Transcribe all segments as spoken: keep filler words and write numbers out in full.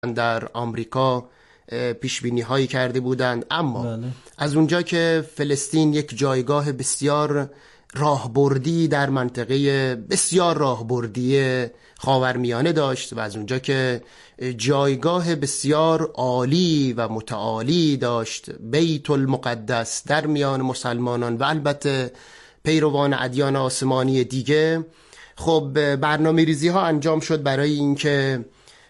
در آمریکا پیش بینی هایی کرده بودند، اما بله. از اونجا که فلسطین یک جایگاه بسیار راهبردی در منطقه بسیار راهبردی خاورمیانه داشت و از اونجا که جایگاه بسیار عالی و متعالی داشت، بیت المقدس در میان مسلمانان و البته پیروان ادیان آسمانی دیگه، خب برنامه ریزی ها انجام شد برای اینکه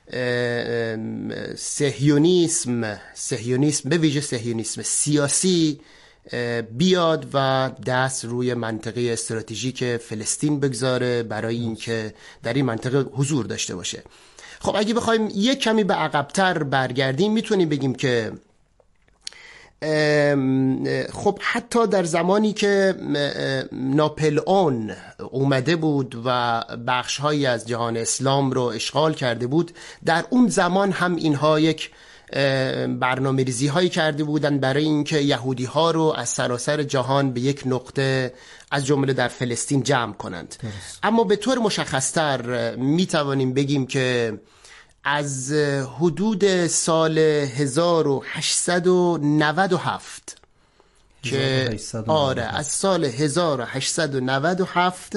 صهیونیسم صهیونیسم به ویژه صهیونیسم سیاسی بیاد و دست روی منطقه استراتژیک فلسطین بگذاره برای اینکه در این منطقه حضور داشته باشه. خب اگه بخوایم یک کمی به عقب‌تر برگردیم میتونیم بگیم که خب حتی در زمانی که ناپلئون اومده بود و بخش‌هایی از جهان اسلام رو اشغال کرده بود، در اون زمان هم اینها یک برنامه ریزی هایی کرده بودن برای اینکه یهودی ها رو از سراسر جهان به یک نقطه از جمله در فلسطین جمع کنند. درست. اما به طور مشخص‌تر می توانیم بگیم که از حدود سال هزار و هشتصد و نود و هفت که آره از سال هزار و هشتصد و نود و هفت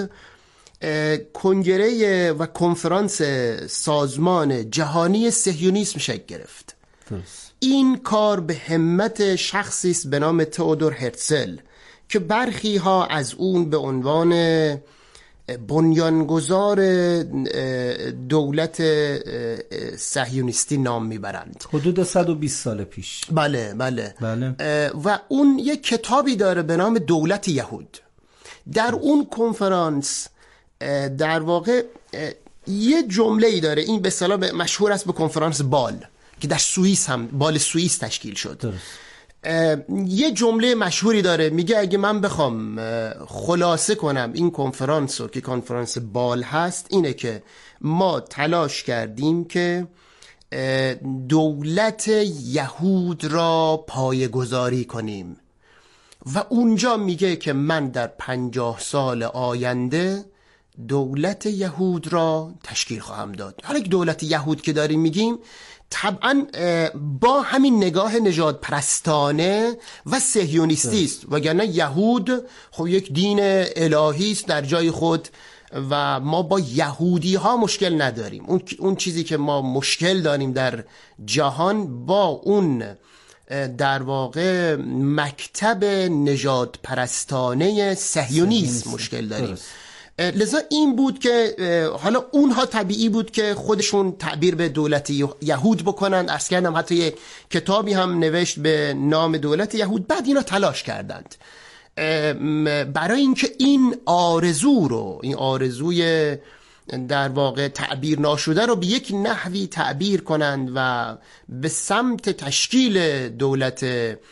کنگره و کنفرانس سازمان جهانی صهیونیسم شکل گرفت. درست. این کار به همت شخصی است به نام تئودور هرتزل که برخی ها از اون به عنوان بنیانگذار دولت صهیونیستی نام میبرند. حدود صد و بیست سال پیش. بله بله, بله. و اون یک کتابی داره به نام دولت یهود. در اون کنفرانس در واقع یه جمله‌ای داره، این به اصطلاح مشهور است به کنفرانس بال که در سوئیس هم بال سوئیس تشکیل شد. درست. یه جمله مشهوری داره، میگه اگه من بخوام خلاصه کنم این کنفرانس رو که کنفرانس بال هست، اینه که ما تلاش کردیم که دولت یهود را پایه‌گذاری کنیم و اونجا میگه که من در پنجاه سال آینده دولت یهود را تشکیل خواهم داد. حالا که دولت یهود که داریم میگیم طبعا با همین نگاه نژاد پرستانه و صهیونیستی است، وگرنه یهود خب یک دین الهی است در جای خود و ما با یهودی ها مشکل نداریم. اون اون چیزی که ما مشکل داریم در جهان با اون در واقع مکتب نژاد پرستانه صهیونیسم مشکل داریم. لذا این بود که حالا اونها طبیعی بود که خودشون تعبیر به دولت یهود بکنند. عرض کردم حتی یک کتابی هم نوشت به نام دولت یهود. بعد اینا تلاش کردند برای اینکه این آرزو رو، این آرزوی در واقع تعبیر ناشده رو به یک نحوی تعبیر کنند و به سمت تشکیل دولت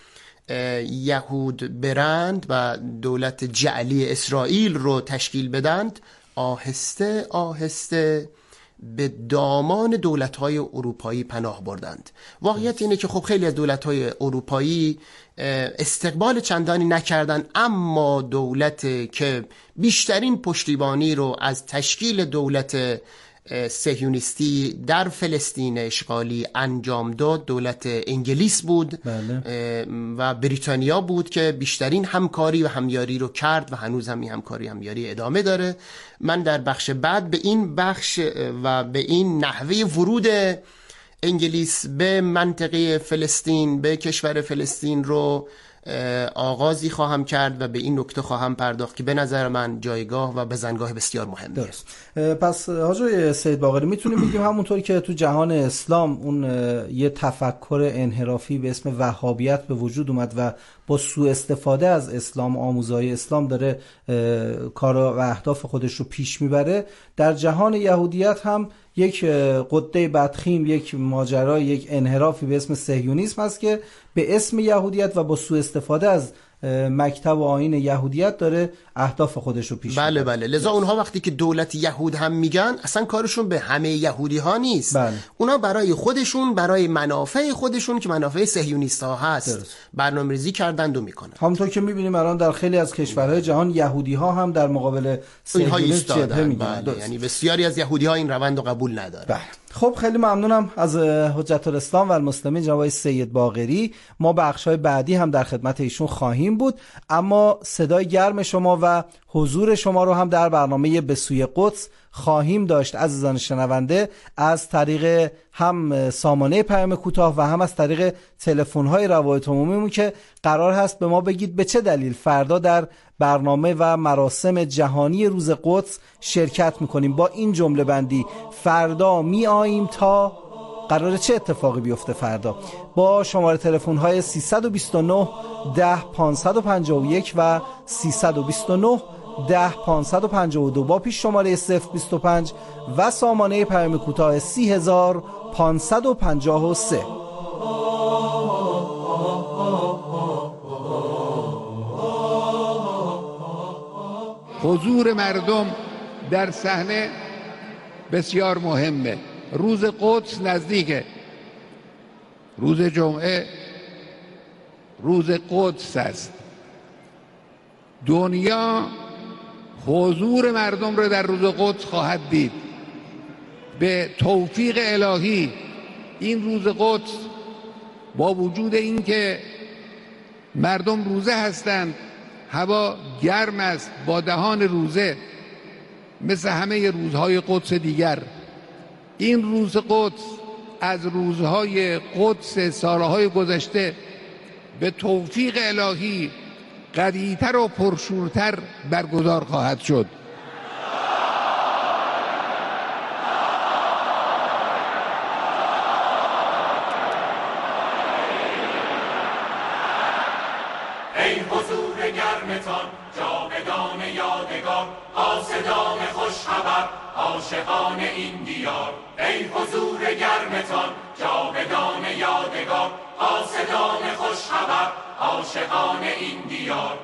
یهود برند و دولت جعلی اسرائیل رو تشکیل بدند. آهسته آهسته به دامان دولت‌های اروپایی پناه بردند. واقعیت اینه که خب خیلی از دولت‌های اروپایی استقبال چندانی نکردند، اما دولت که بیشترین پشتیبانی رو از تشکیل دولت صهیونیستی در فلسطین اشغالی انجام داد دولت انگلیس بود. بله. و بریتانیا بود که بیشترین همکاری و همیاری رو کرد و هنوز هم این همکاری همیاری ادامه داره. من در بخش بعد به این بخش و به این نحوه ورود انگلیس به منطقه فلسطین، به کشور فلسطین رو آغازی خواهم کرد و به این نکته خواهم پرداخت که به نظر من جایگاه و بزنگاه بسیار مهمه. درست. پس حاج سید باقری میتونیم بگیم همونطوری که تو جهان اسلام اون یه تفکر انحرافی به اسم وهابیت به وجود اومد و با سوء استفاده از اسلام، آموزهای اسلام داره کار و اهداف خودش رو پیش میبره، در جهان یهودیت هم یک قده بدخیم، یک ماجرا، یک انحرافی به اسم صهیونیسم هست که به اسم یهودیت و با سوء استفاده از مکتب و آیین یهودیت داره اهداف خودش رو پیش بله بله. لذا اونها وقتی که دولت یهود هم میگن اصلا کارشون به همه یهودی ها نیست. بله. اونا برای خودشون، برای منافع خودشون که منافع صهیونیست ها هست برنامه‌ریزی کردند و میکنن. همونطور که میبینیم الان در خیلی از کشورهای جهان یهودی ها هم در مقابل صهیونیسم جبهه میگیرن. بله. یعنی بسیاری از یهودی ها این روند رو قبول ندارن. بله. خب خیلی ممنونم از حجت الاسلام و المسلمین جناب سید باقری. ما بخش‌های بعدی هم در خدمت ایشون خواهیم بود، اما صدای گرم شما و حضور شما رو هم در برنامه به سوی قدس خواهیم داشت عزیزان شنونده، از طریق هم سامانه پیام کوتاه و هم از طریق تلفن‌های روابط عمومیمون که قرار هست به ما بگید به چه دلیل فردا در برنامه و مراسم جهانی روز قدس شرکت میکنیم. با این جمله بندی: فردا می آییم تا قراره چه اتفاقی بیفته فردا. با شماره تلفن های سیصد و بیست و نه ده پانصد و پنجاه و یک و سیصد و بیست و نه ده پانصد و پنجاه و دو با پیش شماره صفر بیست و پنج و سامانه پیام کوتاه سی هزار پانصد و پنجاه و سه. حضور مردم در صحنه بسیار مهمه. روز قدس نزدیکه، روز جمعه روز قدس است. دنیا حضور مردم رو در روز قدس خواهد دید. به توفیق الهی این روز قدس با وجود اینکه مردم روزه هستند، هوا گرم است، با دهان روزه مثل همه روزهای قدس دیگر، این روز قدس از روزهای قدس سالهای گذشته به توفیق الهی قوی‌تر و پرشورتر برگزار خواهد شد. ای حضور گرمتان جاودان یادگار، قاصدان خوش خبر عاشقان این دیار. ای حضور گرمتان جاودان یادگار، قاصدان خوش خبر عاشقان این دیار.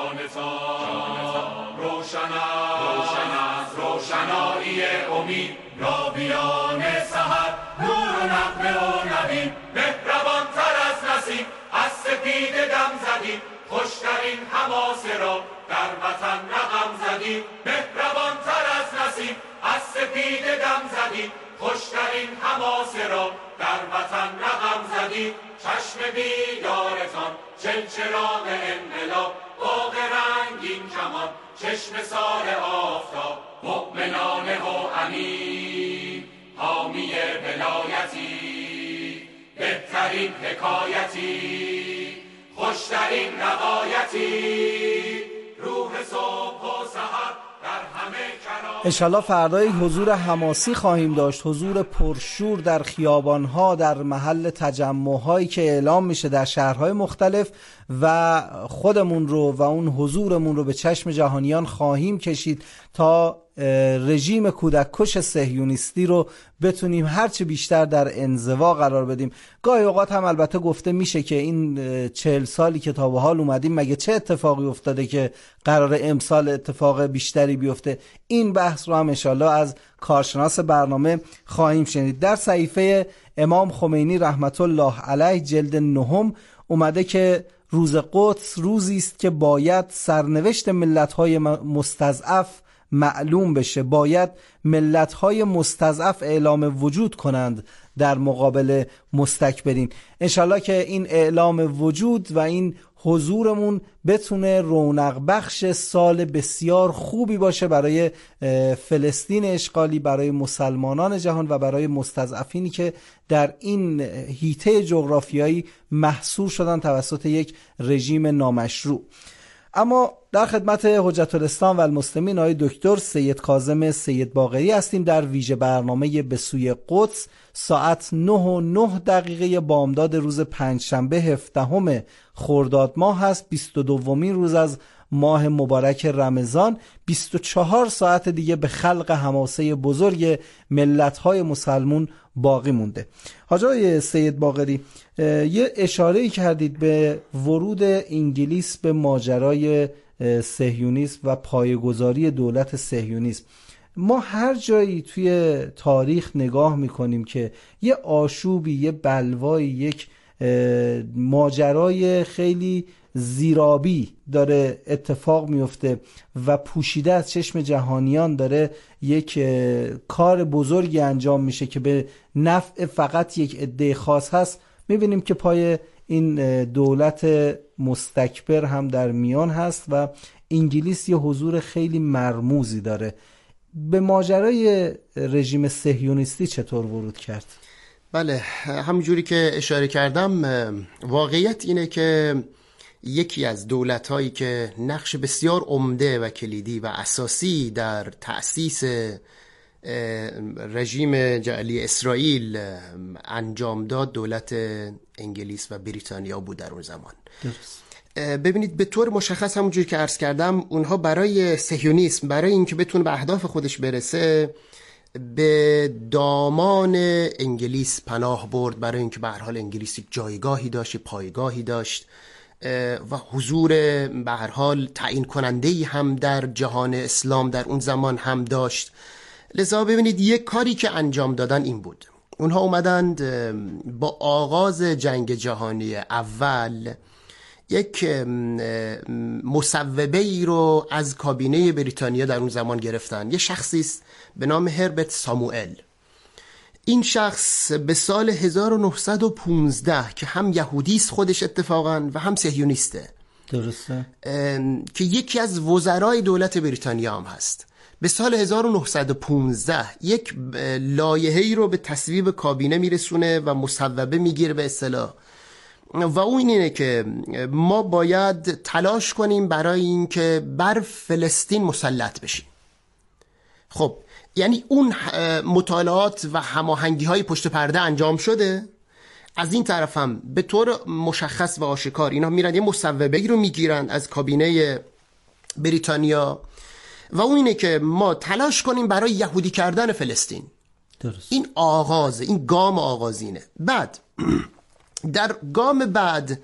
جانتان روشن است، روشنایی امید، راویان سحر، نور و نغمه و نوید. مهربان تر از نسیم از سپید دم زدید، خوشترین حماسه را در وطن رقم زدید. مهربان تر از نسیم از سپید دم زدید، خوشترین حماسه را در وطن رقم زدید. چشم بیدارتان چلچراغ انقلاب، باغ رنگین کمان چشم سار آفتاب. مؤمنانه و امین حامی ولایتی، بهترین حکایتی، خوشترین روایتی. روح صبح و سحر در همه کنار. انشالله فردا یک حضور حماسی خواهیم داشت، حضور پرشور در خیابانها، در محل تجمعهایی که اعلام میشه در شهرهای مختلف، و خودمون رو و اون حضورمون رو به چشم جهانیان خواهیم کشید تا رژیم کودککش صهیونیستی رو بتونیم هرچه بیشتر در انزوا قرار بدیم. گاهی اوقات هم البته گفته میشه که این چهل سالی که تا به حال اومدیم مگه چه اتفاقی افتاده که قرار امسال اتفاق بیشتری بیفته. این بحث رو هم انشالله از کارشناس برنامه خواهیم شنید. در صحیفه امام خمینی رحمت الله علیه جلد نهم اومده که روز قدس روزی است که باید سرنوشت ملت‌های مستضعف معلوم بشه، باید ملت‌های مستضعف اعلام وجود کنند در مقابل مستکبرین. انشالله که این اعلام وجود و این حضورمون بتونه رونق بخش سال بسیار خوبی باشه برای فلسطین اشغالی، برای مسلمانان جهان و برای مستضعفینی که در این حیطه جغرافیایی محصور شدن توسط یک رژیم نامشروع. اما در خدمت حجت الاسلام و المسلمین آقای دکتر سید کاظم سید باقری هستیم در ویژه برنامه به سوی قدس. ساعت نه و نه دقیقه بامداد روز پنجشنبه هفدهم خرداد ماه هست، بیست و دومین روز از ماه مبارک رمضان. بیست و چهار ساعت دیگه به خلق حماسه بزرگ ملت‌های مسلمون باقی مونده. حاجی سید باقری، یه اشاره‌ای کردید به ورود انگلیس به ماجرای صهیونیسم و پایه‌گذاری دولت صهیونیسم. ما هر جایی توی تاریخ نگاه میکنیم که یه آشوبی، یه بلوایی، یک ماجرای خیلی زیرابی داره اتفاق میفته و پوشیده از چشم جهانیان داره یک کار بزرگی انجام میشه که به نفع فقط یک عده خاص هست، میبینیم که پای این دولت مستکبر هم در میان هست و انگلیس یه حضور خیلی مرموزی داره. به ماجرای رژیم صهیونیستی چطور ورود کرد؟ بله، همونجوری که اشاره کردم واقعیت اینه که یکی از دولت‌هایی که نقش بسیار عمده و کلیدی و اساسی در تأسیس رژیم جعلی اسرائیل انجام داد دولت انگلیس و بریتانیا بود در اون زمان. درست. ببینید به طور مشخص همونجوری که عرض کردم اونها برای صهیونیسم، برای اینکه بتونه به اهداف خودش برسه، به دامان انگلیس پناه برد، برای اینکه به هر حال انگلیس یک جایگاهی داشت، پایگاهی داشت و حضور به هر حال تعیین کننده‌ای هم در جهان اسلام در اون زمان هم داشت. لذا ببینید یک کاری که انجام دادن این بود، اونها اومدند با آغاز جنگ جهانی اول یک مصوبه ای رو از کابینه بریتانیا در اون زمان گرفتن. یه شخصی است به نام هربرت ساموئل. این شخص به سال هزار و نهصد و پانزده که هم یهودیست خودش اتفاقا و هم صهیونیسته، درسته، که یکی از وزرای دولت بریتانیا هم هست، به سال هزار و نهصد و پانزده یک لایحه‌ای رو به تصویب کابینه میرسونه و مصوبه میگیره به اصطلاح، و اون اینه که ما باید تلاش کنیم برای اینکه بر فلسطین مسلط بشیم. خب یعنی اون مطالعات و هماهنگی های پشت پرده انجام شده، از این طرف هم به طور مشخص و آشکار اینا میرن یه مصوبه‌ای رو میگیرن از کابینه بریتانیا و اون اینه که ما تلاش کنیم برای یهودی کردن فلسطین. درست. این آغاز، این گام آغازینه. بعد در گام بعد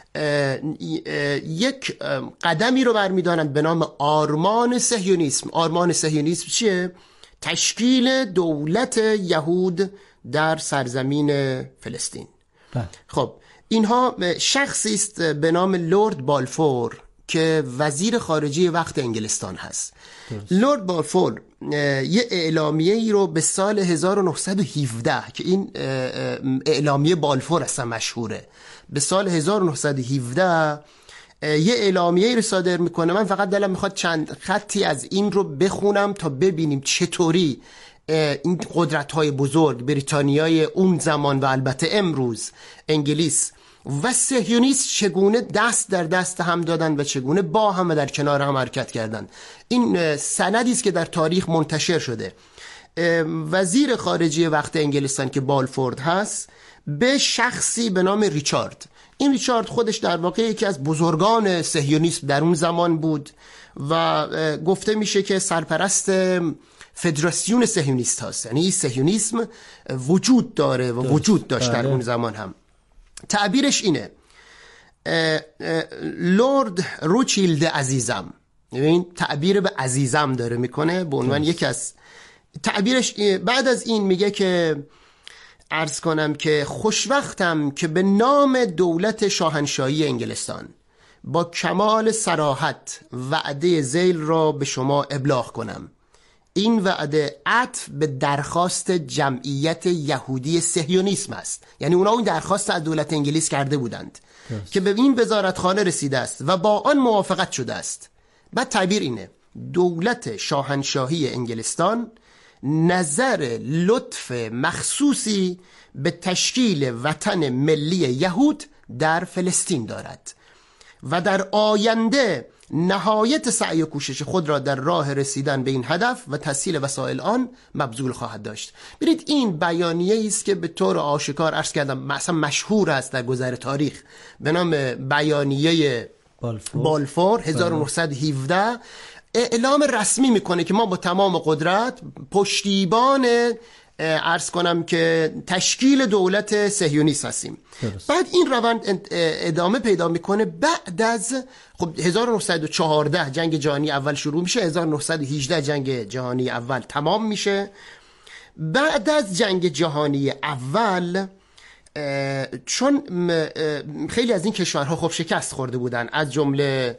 یک قدمی رو برمی‌دارند به نام آرمان صهیونیسم. آرمان صهیونیسم چیه؟ تشکیل دولت یهود در سرزمین فلسطین. بله. خب اینها شخصی است به نام لورد بالفور که وزیر خارجه وقت انگلستان هست. درست. لورد بالفور یه اعلامیه ای رو به سال هزار و نهصد و هفده که این اعلامیه بالفور اصلا مشهوره، به سال هزار و نهصد و هفده یه اعلامیه رو صادر میکنه. من فقط دلم میخواد چند خطی از این رو بخونم تا ببینیم چطوری این قدرت‌های بزرگ بریتانیای اون زمان و البته امروز انگلیس و صهیونیست چگونه دست در دست هم دادن و چگونه با هم در کنار هم حرکت کردن. این سندی است که در تاریخ منتشر شده. وزیر خارجه وقت انگلستان که بالفورد هست به شخصی به نام ریچارد. این ریچارد خودش در واقع یکی از بزرگان صهیونیسم در اون زمان بود و گفته میشه که سرپرست فدراسیون صهیونیست هست، یعنی صهیونیسم وجود داره و وجود داشت در اون زمان هم. تعبیرش اینه لورد روچیلد عزیزم، ببین تعبیر به عزیزم داره میکنه به عنوان یکی از تعبیرش. بعد از این میگه که عرض کنم که خوشوقتم که به نام دولت شاهنشاهی انگلستان با کمال صراحت وعده ذیل را به شما ابلاغ کنم. این وعده عطف به درخواست جمعیت یهودی صهیونیسم است، یعنی اونا اون درخواست از دولت انگلیس کرده بودند که به این وزارتخانه رسیده است و با آن موافقت شده است. بعد تعبیر اینه دولت شاهنشاهی انگلستان نظر لطف مخصوصی به تشکیل وطن ملی یهود در فلسطین دارد و در آینده نهایت سعی و کوشش خود را در راه رسیدن به این هدف و تسهیل وسایل آن مبذول خواهد داشت. ببینید این بیانیه است که به طور آشکار عرض کردم مثلا مشهور است در گذر تاریخ به نام بیانیه بالفور, بالفور هزار و نهصد و هفده. اعلام رسمی میکنه که ما با تمام قدرت پشتیبان عرض کنم که تشکیل دولت صهیونیست هستیم. درست. بعد این روند ادامه پیدا میکنه. بعد از خب هزار و نهصد و چهارده جنگ جهانی اول شروع میشه، هزار و نهصد و هجده جنگ جهانی اول تمام میشه. بعد از جنگ جهانی اول چون خیلی از این کشورها خب شکست خورده بودن، از جمله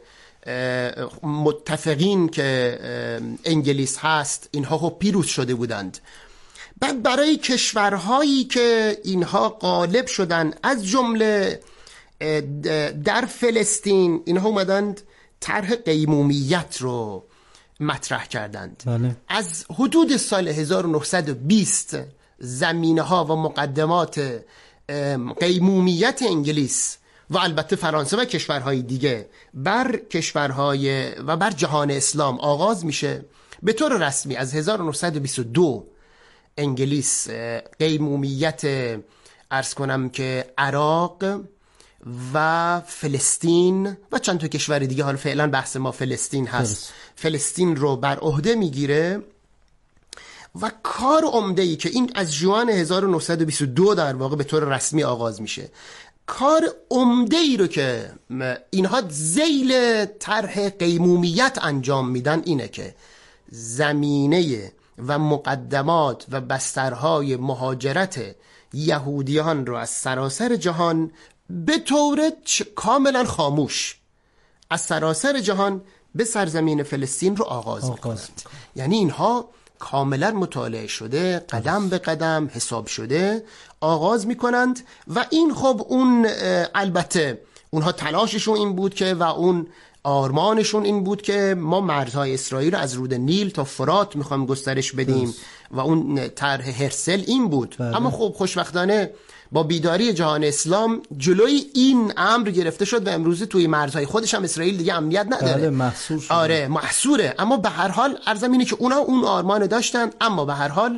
متفقین که انگلیس هست اینها خب پیروز شده بودند. بعد برای کشورهایی که اینها غالب شدن از جمله در فلسطین، اینها اومدند طرح قیمومیت رو مطرح کردند. بله. از حدود سال هزار و نهصد و بیست زمینه ها و مقدمات قیمومیت انگلیس و البته فرانسه و کشورهای دیگه بر کشورهای و بر جهان اسلام آغاز میشه. به طور رسمی از هزار و نهصد و بیست و دو انگلیس قیمومیت عرض کنم که عراق و فلسطین و چند تا کشور دیگه، حالا فعلا بحث ما فلسطین هست، درست. فلسطین رو بر عهده میگیره و کار عمده‌ای که این از ژوئن هزار و نهصد و بیست و دو در واقع به طور رسمی آغاز میشه، کار عمده‌ای رو که اینها ذیل طرح قیمومیت انجام میدن اینه که زمینه و مقدمات و بسترهای مهاجرت یهودیان رو از سراسر جهان به طور کاملا خاموش از سراسر جهان به سرزمین فلسطین رو آغاز, آغاز میکنند. یعنی اینها کاملا مطالعه شده، قدم به قدم حساب شده آغاز میکنند و این خب اون البته اونها تلاششون این بود که و اون آرمانشون این بود که ما مرزهای اسرائیل رو از رود نیل تا فرات میخوایم گسترش بدیم بس. و اون طرح هرسل این بود. بله. اما خب خوشبختانه با بیداری جهان اسلام جلوی این امر گرفته شد و امروزه توی مرزهای خودش هم اسرائیل دیگه امنیت نداره. بله محصور شده. آره محصوره. اما به هر حال عرضم اینه که اونا اون آرمان داشتن، اما به هر حال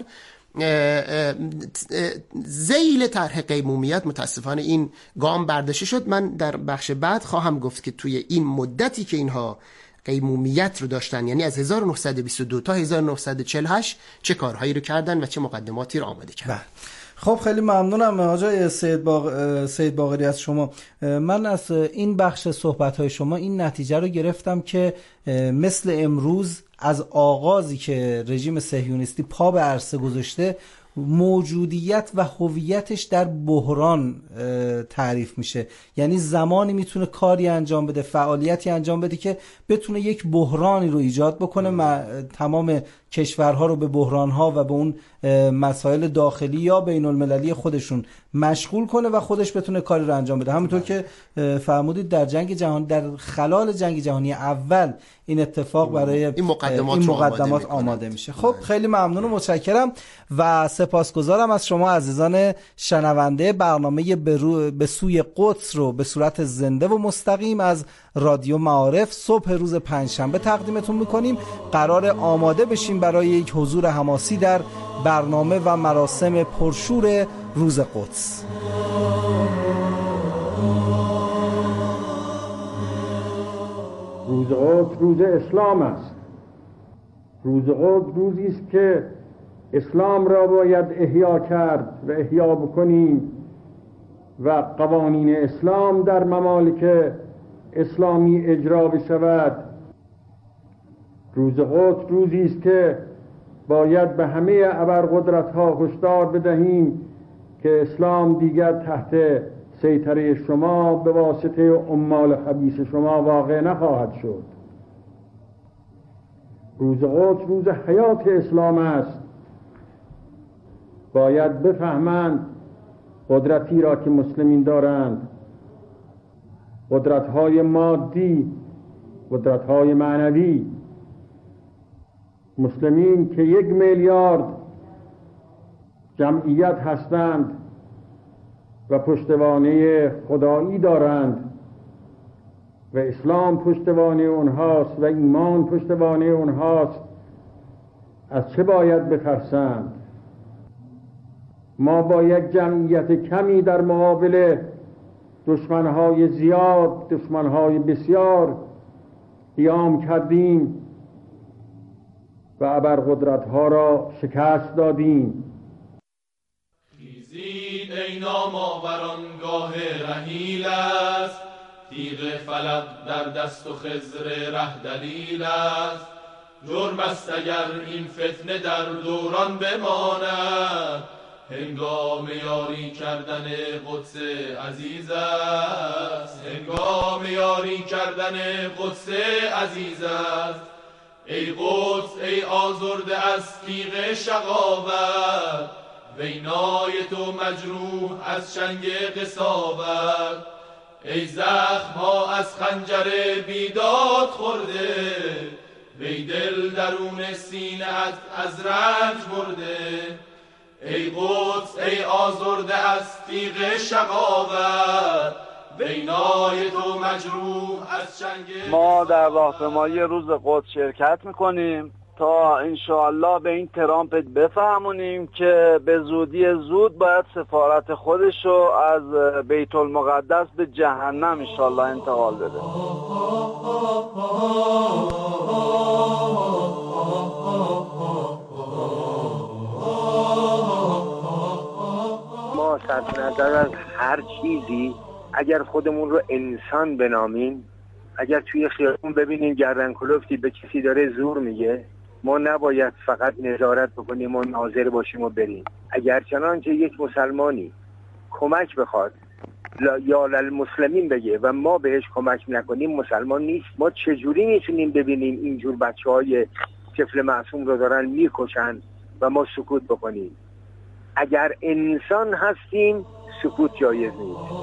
ذیل طرح قیمومیت متاسفانه این گام برداشته شد. من در بخش بعد خواهم گفت که توی این مدتی که اینها قیمومیت رو داشتن، یعنی از هزار و نهصد و بیست و دو تا هزار و نهصد و چهل و هشت چه کارهایی رو کردن و چه مقدماتی رو آماده کردن. خب خیلی ممنونم آقای سید باق... سید باقری از شما. من از این بخش صحبت‌های شما این نتیجه رو گرفتم که مثل امروز از آغازی که رژیم صهیونیستی پا به عرصه گذاشته موجودیت و هویتش در بحران تعریف میشه. یعنی زمانی میتونه کاری انجام بده، فعالیتی انجام بده که بتونه یک بحرانی رو ایجاد بکنه، تمام کشورها رو به بحرانها و به اون مسائل داخلی یا بین المللی خودشون مشغول کنه و خودش بتونه کاری رو انجام بده. همونطور که فرمودید در جنگ جهانی، در خلال جنگ جهانی اول این اتفاق برای این مقدمات, این مقدمات آماده, آماده میشه. خب خیلی ممنون و متشکرم و سپاسگزارم از شما عزیزان شنونده. برنامه به سوی قدس رو به صورت زنده و مستقیم از رادیو معارف صبح روز پنجشنبه تقدیمتون میکنیم. قرار آماده بشیم برای یک حضور حماسی در برنامه و مراسم پرشور روز قدس. روز قدس روز اسلام است. روز قدس روزی است که اسلام را باید احیا کرد و احیا بکنیم و قوانین اسلام در ممالک اسلامی اجرا بشود. روز قدس روزی است که باید به همه ابرقدرت‌ها هشدار بدهیم که اسلام دیگر تحت سیطره شما به واسطه عمال خبیث شما واقع نخواهد شد. روز قدس روز حیات اسلام است. باید بفهمند قدرتی را که مسلمین دارند، قدرت‌های مادی، قدرت‌های معنوی. مسلمین که یک میلیارد جمعیت هستند و پشتوانه خدایی دارند و اسلام پشتوانه اونهاست و ایمان پشتوانه اونهاست، از چه باید بترسند؟ ما با یک جمعیت کمی در مقابل دشمنهای زیاد، دشمنهای بسیار قیام کردیم و ابرقدرت‌ها را شکست دادیم. خیزید ای نامآوران، گاه رحیل است، تیغ فلک در دست و خضر ره دلیل است. جرم است اگر این فتنه در دوران بماند، هنگام یاری کردن قدس عزیز است، هنگام یاری کردن قدس عزیز است. ای قدس ای آزرده از تیغ شقاوت، وینای تو مجروح از چنگ قساوت. ای زخم ها از خنجر بیداد خورده، وی دل درون سینه از رنج برده. ای قدس ای آزرده از تیغ شقاوت، وینای تو مجروح از چنگ. ما در راهپیمایی روز قدس شرکت میکنیم تا انشاءالله به این ترامپ بفهمونیم که به زودی زود باید سفارت خودشو از بیت المقدس به جهنم انشاءالله انتقال بده. ما صرف نظر از هر چیزی اگر خودمون رو انسان بنامیم، اگر توی خیابون ببینیم گردن کلفتی به کسی داره زور میگه، ما نباید فقط نظارت بکنیم و ناظر باشیم و بریم. اگر چنانچه یک مسلمانی کمک بخواد یا للمسلمین بگه و ما بهش کمک نکنیم مسلمان نیست. ما چجوری میتونیم ببینیم اینجور بچه های طفل معصوم رو دارن میکشن و ما سکوت بکنیم؟ اگر انسان هستیم سکوت جایز نیست.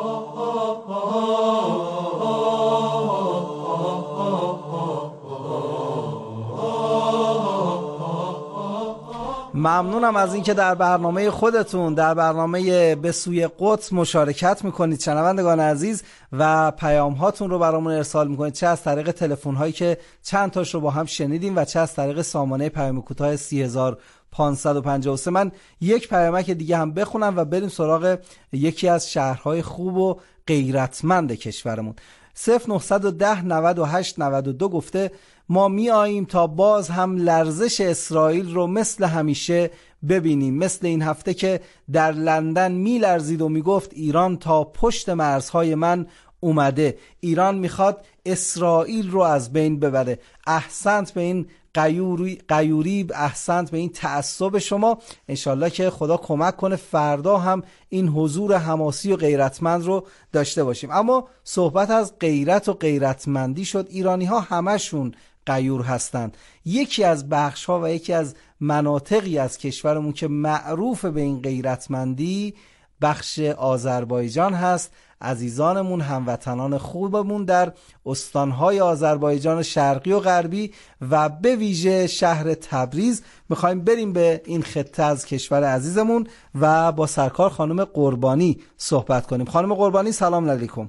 ممنونم از اینکه در برنامه خودتون در برنامه به سوی قدس مشارکت میکنید شنوندگان عزیز و پیام هاتون رو برامون ارسال میکنید، چه از طریق تلفن هایی که چند تاش رو با هم شنیدیم و چه از طریق سامانه پیام کوتاه سی هزار و پانصد و پنجاه و سه. من یک پیامک دیگه هم بخونم و بریم سراغ یکی از شهرهای خوب و غیرتمند کشورمون. صفر نه یک صفر نود و هشت نود و دو گفته ما می آییم تا باز هم لرزش اسرائیل رو مثل همیشه ببینیم، مثل این هفته که در لندن می لرزید و می گفت ایران تا پشت مرزهای من اومده، ایران میخواد اسرائیل رو از بین ببره. احسنت به این قیوری, قیوری احسنت به این تعصب شما. انشالله که خدا کمک کنه فردا هم این حضور حماسی و غیرتمند رو داشته باشیم. اما صحبت از غیرت و غیرتمندی شد. ایرانی ها همشون غیور هستند. یکی از بخش ها و یکی از مناطقی از کشورمون که معروف به این غیرتمندی بخش آذربایجان هست. عزیزانمون هموطنان خوبمون در استانهای آذربایجان شرقی و غربی و به ویژه شهر تبریز میخوایم بریم به این خطه از کشور عزیزمون و با سرکار خانم قربانی صحبت کنیم. خانم قربانی سلام علیکم.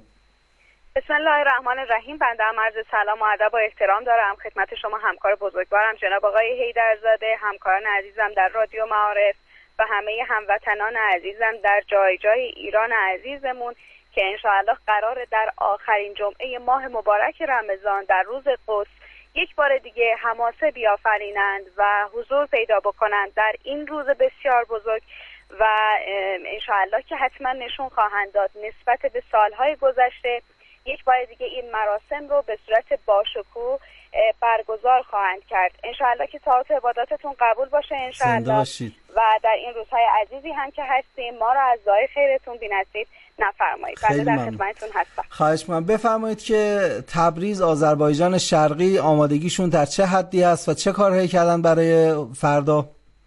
بسم الله الرحمن الرحیم. بنده هم عرض سلام و ادب و احترام دارم خدمت شما همکار بزرگوارم جناب آقای حیدرزاده، همکاران عزیزم در رادیو معارف و همه هموطنان عزیزم در جای جای ایران عزیزمون که انشاءالله قرار در آخرین جمعه ماه مبارک رمضان در روز قدس یک بار دیگه حماسه بیافرینند و حضور پیدا بکنند در این روز بسیار بزرگ و انشاءالله که حتما نشون خواهند داد نسبت به سالهای گذشته یک بار دیگه این مراسم رو به صورت باشکوه برگزار خواهند کرد. انشاءالله که طاعات عباداتتون قبول باشه انشاءالله و در این روزهای عزیزی هم که هستیم ما رو از دعای خیرتون بی‌نصیب نفرمایید. بنده در خدمتتون هستم. خواهش می‌کنم بفرمایید که تبریز آذربایجان شرقی آمادگیشون در چه حدی است و چه کارهایی کردن برای فردا؟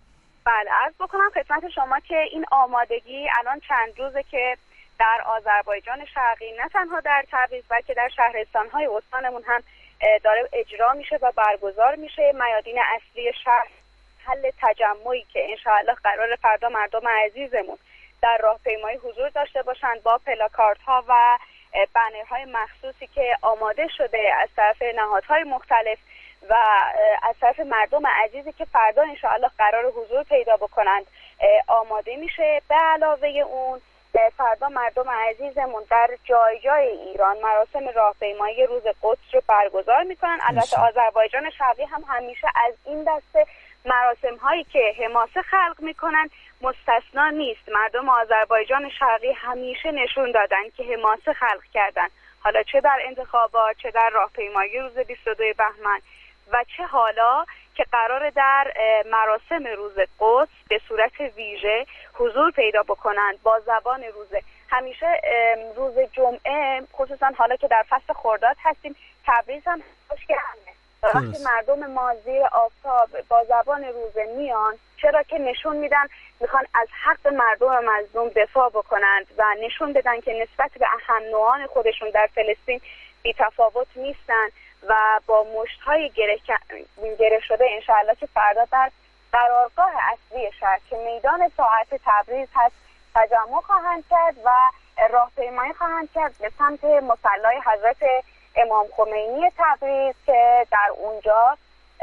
بله عرض بکنم خدمت شما که این آمادگی الان چند روزه که در آذربایجان شرقی نه تنها در تبریز بلکه در شهرستان‌های استانمون هم داره اجرا میشه و برگزار میشه. میادین اصلی شهر حل تجمعی که انشاءالله قرار فردا مردم عزیزمون در راهپیمایی حضور داشته باشند با پلاکارت ها و بنرهای مخصوصی که آماده شده از طرف نهادهای مختلف و از طرف مردم عزیزی که فردا انشاءالله قرار حضور پیدا بکنند آماده میشه. به علاوه اون فردا مردم عزیزمون در جای جای ایران مراسم راهپیمایی روز قدس رو برگزار میکنن. البته آذربایجان شرقی هم همیشه از این دسته مراسم هایی که حماسه خلق میکنن مستثنا نیست. مردم آذربایجان شرقی همیشه نشون دادن که حماسه خلق کردن، حالا چه در انتخابات چه در راهپیمایی روز بیست و دو بهمن و چه حالا که قرار در مراسم روز قدس به صورت ویژه حضور پیدا بکنند با زبان روزه. همیشه روز جمعه، خصوصا حالا که در فصل خرداد هستیم، تبریز هم خوشگرمه و وقتی مردم ما زیر آفتاب با زبان روزه میان، چرا که نشون میدن میخوان از حق مردم مظلوم دفاع بکنند و نشون بدن که نسبت به هم نوعان خودشون در فلسطین بی تفاوت نیستن و با مشت‌های گره, گره شده انشاءالله که فردا در قرارگاه اصلی شهر که میدان ساعت تبریز هست تجمع خواهند کرد و راهپیمایی خواهند کرد به سمت مصلی حضرت امام خمینی تبریز که در اونجا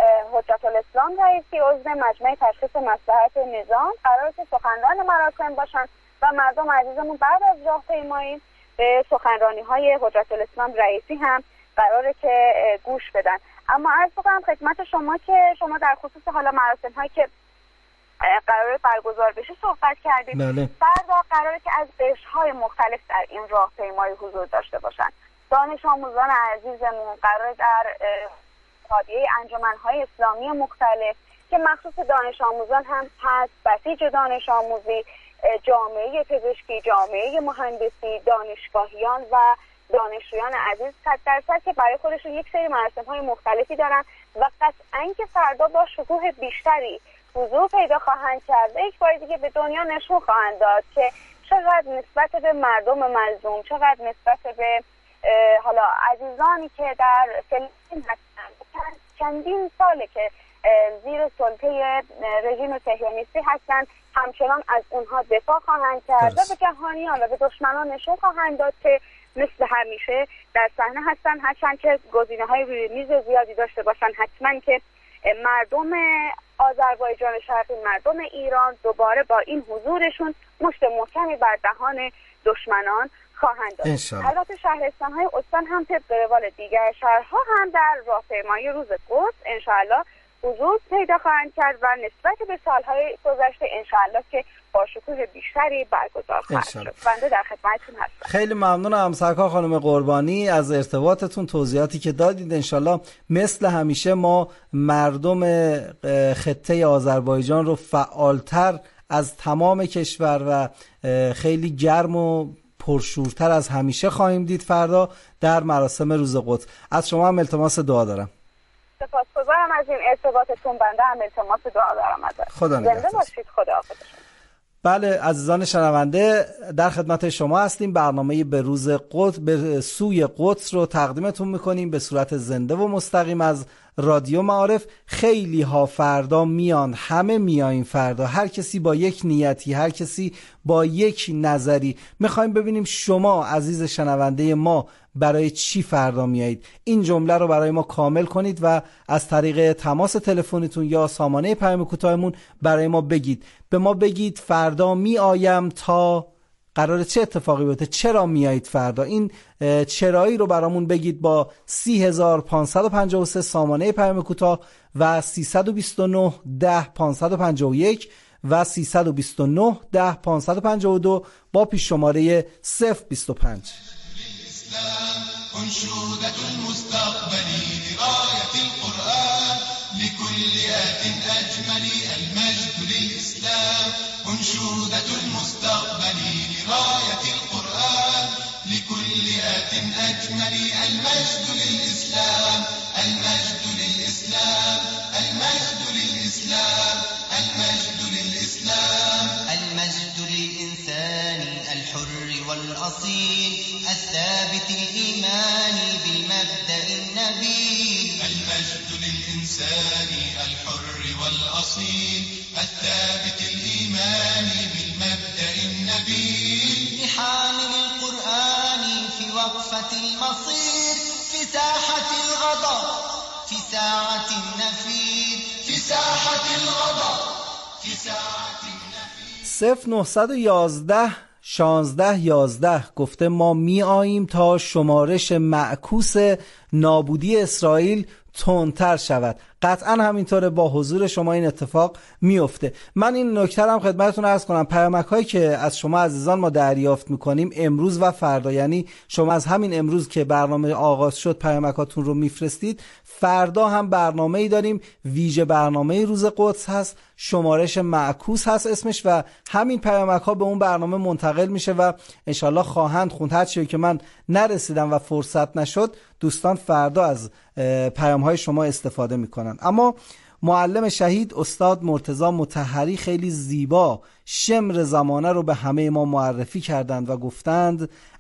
حجت الاسلام رئیسی عضو مجمع تشخیص مصلحت نظام قرار که سخنران مراسم باشند و مردم عزیزمون بعد از راهپیمایی به سخنرانی های حجت الاسلام رئیسی هم قراره که گوش بدن. اما عرض بکنم خدمت شما که شما در خصوص حالا مراسم هایی که قراره برگزار بشه صحبت کردید. بله. فردا قراره که از قشرهای مختلف در این راهپیمایی حضور داشته باشن. دانش آموزان عزیزمون قراره در تابعه انجمن‌های اسلامی مختلف که مخصوص دانش آموزان هم هست، بسیج دانش آموزی، جامعه پزشکی، جامعه مهندسی، دانشگاهیان و دانشجویان عزیز صد درصد که برای خودشون یک سری مراسم‌های مختلفی دارن و قطعاً که فردا با شکوه بیشتری حضور پیدا خواهند کرد. یک بار دیگه به دنیا نشون خواهند داد که چقدر نسبت به مردم مظلوم، چقدر نسبت به حالا عزیزانی که در فلسطین هستن، چندین ساله که زیر سلطه رژیم صهیونیستی هستند، همچنان از اونها دفاع خواهند کرد و به جهانیان و به دشمنان نشون خواهند داد که مثل همیشه در صحنه هستن، هرچند که گزینه‌های روی میز زیادی داشته باشن. حتما که مردم آذربایجان شرقی، مردم ایران دوباره با این حضورشون مشت محکمی بر دهان دشمنان خواهند داشت. البته شهرستان‌های استان هم طبق روال دیگر شهرها هم در راهپیمایی روز قدس انشاءالله حضور پیدا خواهند کرد و نسبت به سالهای گذشته انشاءالله که با شکوه بیشتری برگزار خواهد شد. بنده در خدمتتون هستم. خیلی ممنونم سرکار خانم قربانی از ارتباطتون، توضیحاتی که دادید. انشالله مثل همیشه ما مردم خطه آذربایجان رو فعالتر از تمام کشور و خیلی گرم و پرشورتر از همیشه خواهیم دید فردا در مراسم روز قدس. از شما هم التماس دعا دارم. سپاسگزارم از این ارتباطتون. بنده هم التماس دعا دارم ازتون. خدا نگهدار. زنده باشید. خدا حافظ. بله عزیزان شنونده، در خدمت شما هستیم. برنامه به روز قدس، به سوی قدس رو تقدیمتون میکنیم به صورت زنده و مستقیم از رادیو معارف. خیلی ها فردا میان، همه میاییم فردا، هر کسی با یک نیتی، هر کسی با یک نظری. میخوایم ببینیم شما عزیز شنونده ما برای چی فردا میایید. این جمله رو برای ما کامل کنید و از طریق تماس تلفنیتون یا سامانه پیام کوتاهمون برای ما بگید. به ما بگید فردا میایم تا قراره چه اتفاقی بیفته، چرا میایید فردا. این چرایی رو برامون بگید با سی هزار پانصد و پنجاه و سه سامانه پیام کوتاه و سیصد و بیست و نه ده پانصد و پنجاه و یک و سیصد و بیست و نه ده پانصد و پنجاه و دو با پیش شماره صفر بیست و پنج. أنشودة المستقبل لغاية القرآن لكل آت أجمل المجد للإسلام. أنشودة المستقبل لغاية القرآن لكل آت أجمل المجد للإسلام. المجد للإسلام. المجد للإسلام. المجد للإسلام. المجد للإنسان الحر والأصيل الثابت الإيمان بالمبدأ النبيل. المجد للإنسان الحر والأصيل الثابت الإيمان بالمبدأ النبيل. لحامل القرآن في وقفة المصير في ساحة الغضب في ساعة النفير في ساحة الغضب في ساعة النفير. صفر نهصد و یازده شانزده یازده گفته ما می آییم تا شمارش معکوس نابودی اسرائیل تندتر شود. قطعا همینطوره، با حضور شما این اتفاق میفته. من این نکته هم خدمتتون عرض کنم، پیامک هایی که از شما عزیزان ما دریافت میکنیم امروز و فردا، یعنی شما از همین امروز که برنامه آغاز شد پیامکاتون رو میفرستید، فردا هم برنامه ای داریم، ویژه برنامه روز قدس هست، شمارش معکوس هست اسمش، و همین پیامک ها به اون برنامه منتقل میشه و انشالله خواهند خوند. هر چیزی که من نرسیدم و فرصت نشد، دوستان فردا از پیام های شما استفاده میکنن. اما معلم شهید استاد مرتضی مطهری خیلی زیبا شمر زمانه رو به همه ما معرفی کردند و گفتند